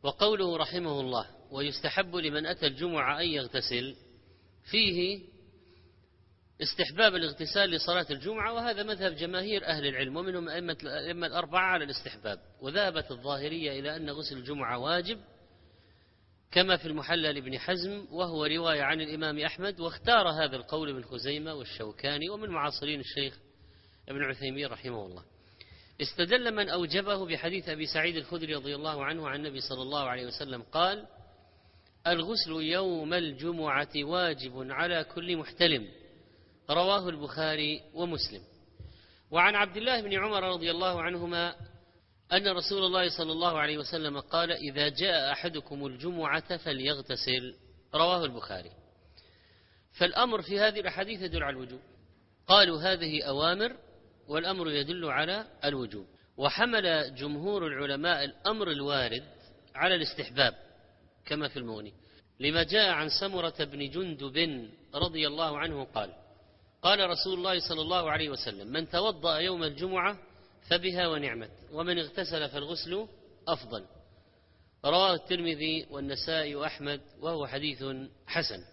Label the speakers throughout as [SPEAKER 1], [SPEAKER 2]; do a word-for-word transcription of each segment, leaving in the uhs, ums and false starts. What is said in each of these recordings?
[SPEAKER 1] وقوله رحمه الله ويستحب لمن أتى الجمعة أن يغتسل، فيه استحباب الاغتسال لصلاة الجمعة، وهذا مذهب جماهير أهل العلم ومنهم أئمة الأئمة الأربعة على الاستحباب. وذهبت الظاهرية إلى أن غسل الجمعة واجب كما في المحلى لابن حزم، وهو رواية عن الإمام أحمد، واختار هذا القول ابن خزيمة والشوكاني ومن معاصرين الشيخ ابن عثيمين رحمه الله. استدل من أوجبه بحديث أبي سعيد الخدري رضي الله عنه عن النبي صلى الله عليه وسلم قال: الغسل يوم الجمعة واجب على كل محتلم، رواه البخاري ومسلم. وعن عبد الله بن عمر رضي الله عنهما أن رسول الله صلى الله عليه وسلم قال: إذا جاء أحدكم الجمعة فليغتسل، رواه البخاري. فالأمر في هذه الأحاديث يدل على الوجوب. قالوا هذه أوامر والأمر يدل على الوجوب. وحمل جمهور العلماء الأمر الوارد على الاستحباب كما في المغني، لما جاء عن سمرة بن جندب رضي الله عنه قال: قال رسول الله صلى الله عليه وسلم: من توضأ يوم الجمعة فبها ونعمت، ومن اغتسل فالغسل أفضل، رواه الترمذي والنسائي وأحمد، وهو حديث حسن.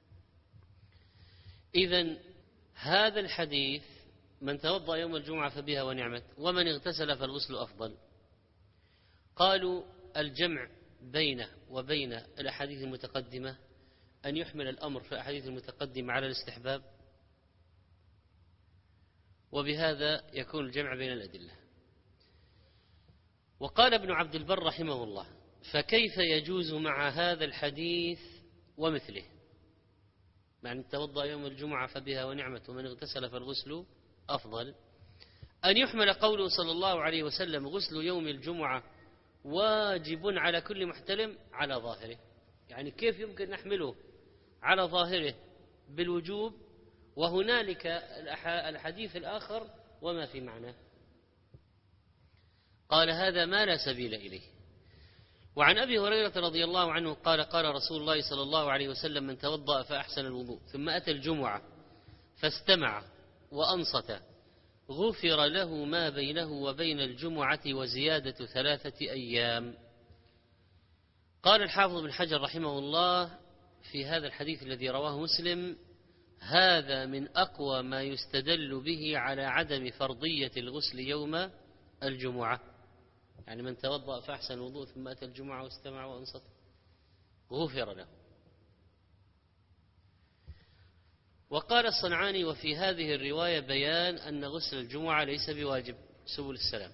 [SPEAKER 1] إذن هذا الحديث من توضأ يوم الجمعة فبها ونعمت ومن اغتسل فالغسل أفضل، قالوا الجمع بينه وبين الأحاديث المتقدمة أن يحمل الأمر في الأحاديث المتقدمة على الاستحباب، وبهذا يكون الجمع بين الأدلة. وقال ابن عبد البر رحمه الله: فكيف يجوز مع هذا الحديث ومثله، يعني توضأ يوم الجمعة فبها ونعمت ومن اغتسل فالغسل أفضل، أن يحمل قوله صلى الله عليه وسلم: غسل يوم الجمعة واجب على كل محتلم على ظاهره؟ يعني كيف يمكن نحمله على ظاهره بالوجوب وهنالك الحديث الآخر وما في معناه؟ قال: هذا ما لا سبيل إليه. وعن أبي هريرة رضي الله عنه قال: قال رسول الله صلى الله عليه وسلم: من توضأ فأحسن الوضوء ثم أتى الجمعة فاستمع وأنصت غفر له ما بينه وبين الجمعة وزيادة ثلاثة أيام. قال الحافظ بن حجر رحمه الله في هذا الحديث الذي رواه مسلم: هذا من أقوى ما يستدل به على عدم فرضية الغسل يوم الجمعة، يعني من توضأ فأحسن الوضوء ثم أتى الجمعة واستمع وأنصت غفر له. وقال الصنعاني: وفي هذه الرواية بيان أن غسل الجمعة ليس بواجب. سبل السلام.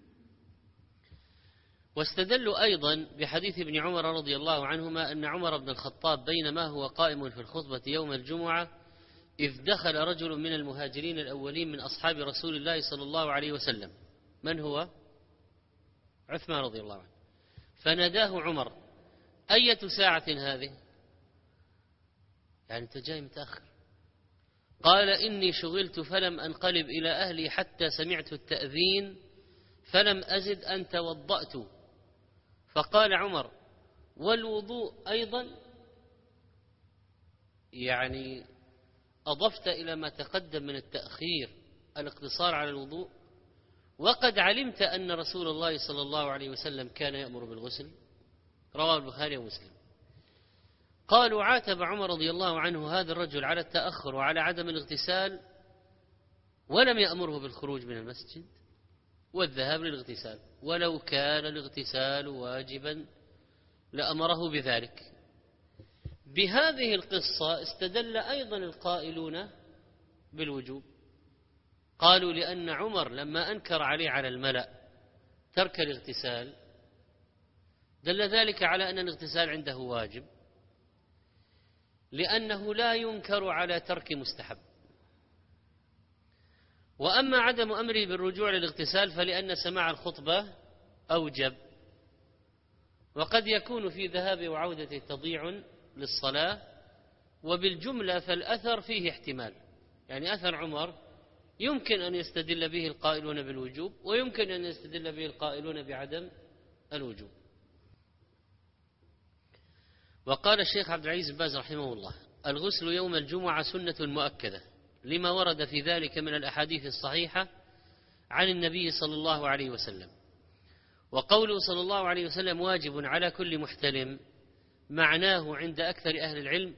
[SPEAKER 1] واستدلوا أيضا بحديث ابن عمر رضي الله عنهما أن عمر بن الخطاب بينما هو قائم في الخطبة يوم الجمعة إذ دخل رجل من المهاجرين الأولين من أصحاب رسول الله صلى الله عليه وسلم. من هو؟ عثمان رضي الله عنه. فناداه عمر: أية ساعة هذه؟ يعني أنت جاي متأخر. قال: إني شغلت فلم أنقلب إلى أهلي حتى سمعت التأذين فلم أزد أن توضأت. فقال عمر: والوضوء أيضا؟ يعني أضفت إلى ما تقدم من التأخير الاقتصار على الوضوء، وقد علمت أن رسول الله صلى الله عليه وسلم كان يأمر بالغسل. رواه البخاري ومسلم. قالوا: عاتب عمر رضي الله عنه هذا الرجل على التأخر وعلى عدم الاغتسال ولم يأمره بالخروج من المسجد والذهاب للاغتسال، ولو كان الاغتسال واجبا لأمره بذلك. بهذه القصة استدل أيضا القائلون بالوجوب. قالوا: لأن عمر لما أنكر عليه على الملأ ترك الاغتسال دل ذلك على أن الاغتسال عنده واجب، لأنه لا ينكر على ترك مستحب. وأما عدم أمره بالرجوع للاغتسال فلأن سماع الخطبة أوجب، وقد يكون في ذهاب وعودة تضيع للصلاة، وبالجملة فالأثر فيه احتمال، يعني أثر عمر يمكن أن يستدل به القائلون بالوجوب ويمكن أن يستدل به القائلون بعدم الوجوب. وقال الشيخ عبد العزيز بن باز رحمه الله: الغسل يوم الجمعة سنة مؤكدة لما ورد في ذلك من الأحاديث الصحيحة عن النبي صلى الله عليه وسلم، وقوله صلى الله عليه وسلم واجب على كل محتلم معناه عند أكثر أهل العلم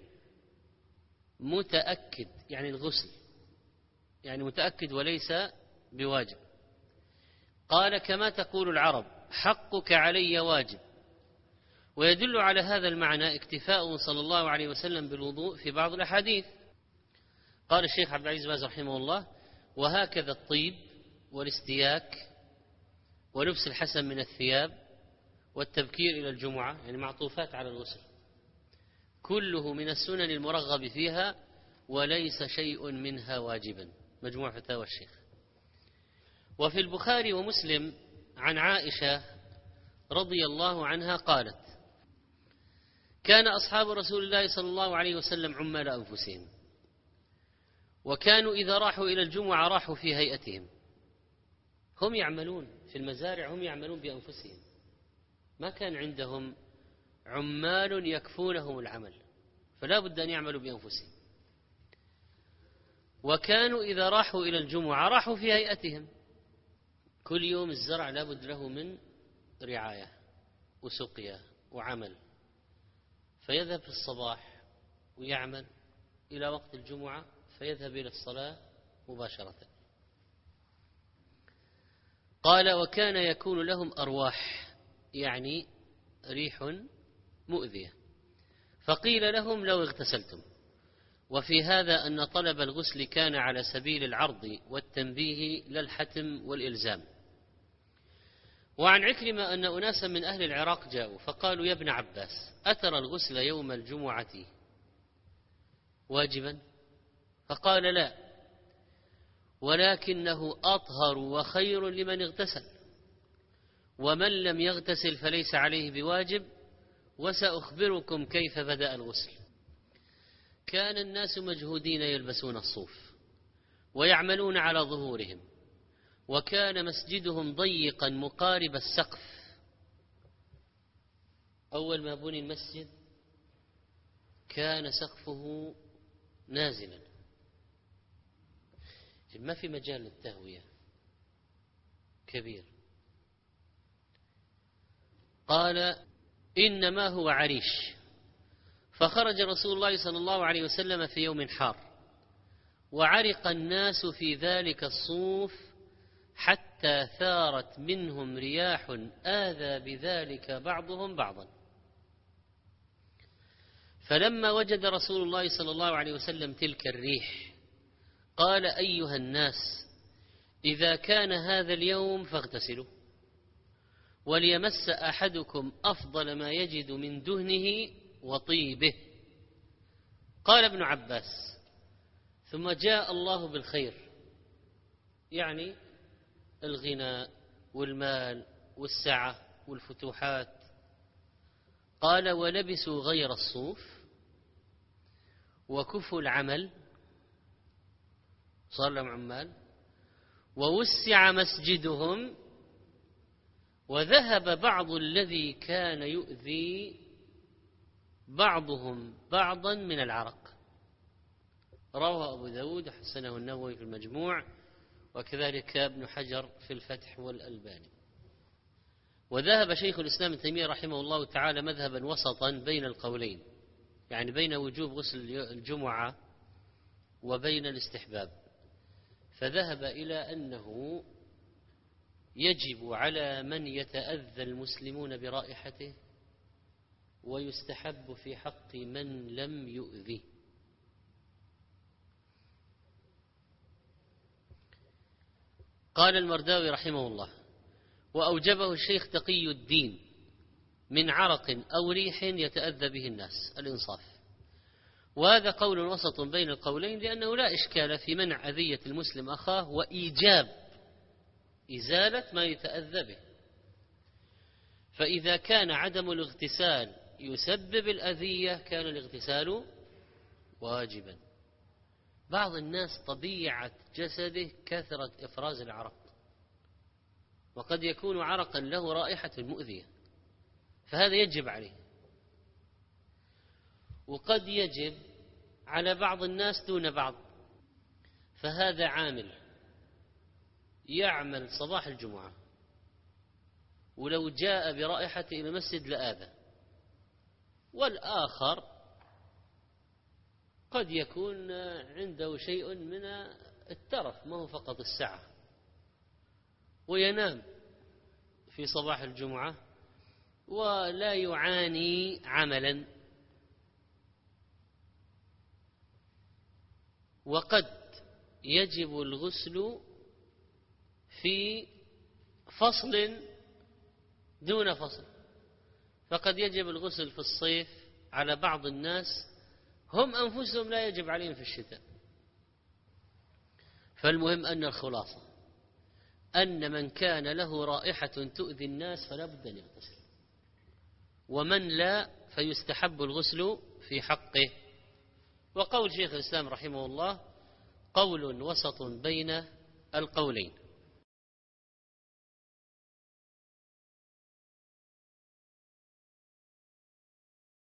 [SPEAKER 1] متأكد، يعني الغسل، يعني متأكد وليس بواجب. قال كما تقول العرب حقك علي واجب. ويدل على هذا المعنى اكتفاء صلى الله عليه وسلم بالوضوء في بعض الأحاديث. قال الشيخ عبد العزيز باز رحمه الله: وهكذا الطيب والاستياك ولبس الحسن من الثياب والتبكير إلى الجمعة، يعني معطوفات على الغسل، كله من السنن المرغب فيها وليس شيء منها واجبا. مجموع فتاوى الشيخ. وفي البخاري ومسلم عن عائشة رضي الله عنها قالت: كان أصحاب رسول الله صلى الله عليه وسلم عمال أنفسهم، وكانوا إذا راحوا إلى الجمعة راحوا في هيئتهم. هم يعملون في المزارع، هم يعملون بأنفسهم، ما كان عندهم عمال يكفونهم العمل، فلا بد أن يعملوا بأنفسهم. وكانوا إذا راحوا إلى الجمعة راحوا في هيئتهم. كل يوم الزرع لا بد له من رعاية وسقيا وعمل، فيذهب في الصباح ويعمل إلى وقت الجمعة فيذهب إلى الصلاة مباشرة. قال: وكان يكون لهم أرواح، يعني ريح مؤذية، فقيل لهم: لو اغتسلتم. وفي هذا أن طلب الغسل كان على سبيل العرض والتنبيه لا الحتم والإلزام. وعن عكرمة أن أناسا من أهل العراق جاءوا فقالوا: يا ابن عباس، أترى الغسل يوم الجمعة واجبا؟ فقال: لا، ولكنه أطهر وخير لمن اغتسل، ومن لم يغتسل فليس عليه بواجب، وسأخبركم كيف بدأ الغسل. كان الناس مجهودين يلبسون الصوف ويعملون على ظهورهم، وكان مسجدهم ضيقا مقارب السقف. أول ما بني المسجد كان سقفه نازلا، ما في مجال للتهوية كبير. قال: إنما هو عريش. فخرج رسول الله صلى الله عليه وسلم في يوم حار، وعرق الناس في ذلك الصوف حتى ثارت منهم رياح آذى بذلك بعضهم بعضا. فلما وجد رسول الله صلى الله عليه وسلم تلك الريح قال: أيها الناس، إذا كان هذا اليوم فاغتسلوا، وليمس أحدكم أفضل ما يجد من دهنه وطيبه. قال ابن عباس: ثم جاء الله بالخير، يعني الغنى والمال والسعة والفتوحات. قال: ولبسوا غير الصوف وكفوا العمل، صار لهم عمال، ووسع مسجدهم، وذهب بعض الذي كان يؤذي بعضهم بعضا من العرق. رواه أبو داود حسنه النووي في المجموع، وكذلك ابن حجر في الفتح والألباني. وذهب شيخ الإسلام ابن تيمية رحمه الله تعالى مذهبا وسطا بين القولين، يعني بين وجوب غسل الجمعة وبين الاستحباب، فذهب إلى أنه يجب على من يتأذى المسلمون برائحته، ويستحب في حق من لم يؤذي. قال المرداوي رحمه الله: وأوجبه الشيخ تقي الدين من عرق أو ريح يتأذى به الناس، الإنصاف. وهذا قول وسط بين القولين، لأنه لا إشكال في منع أذية المسلم أخاه وإيجاب إزالة ما يتأذى به. فإذا كان عدم الاغتسال يسبب الأذية كان الاغتسال واجبا. بعض الناس طبيعة جسده كثرة إفراز العرق، وقد يكون عرقا له رائحة مؤذية، فهذا يجب عليه. وقد يجب على بعض الناس دون بعض، فهذا عامل يعمل صباح الجمعة ولو جاء برائحة إلى المسجد لآذى. والآخر قد يكون عنده شيء من الترف، ما هو فقط السعة، وينام في صباح الجمعة ولا يعاني عملا. وقد يجب الغسل في فصل دون فصل، فقد يجب الغسل في الصيف على بعض الناس هم أنفسهم لا يجب عليهم في الشتاء. فالمهم أن الخلاصة أن من كان له رائحة تؤذي الناس فلا بد أن يغتسل، ومن لا فيستحب الغسل في حقه. وقول شيخ الإسلام رحمه الله قول وسط بين القولين.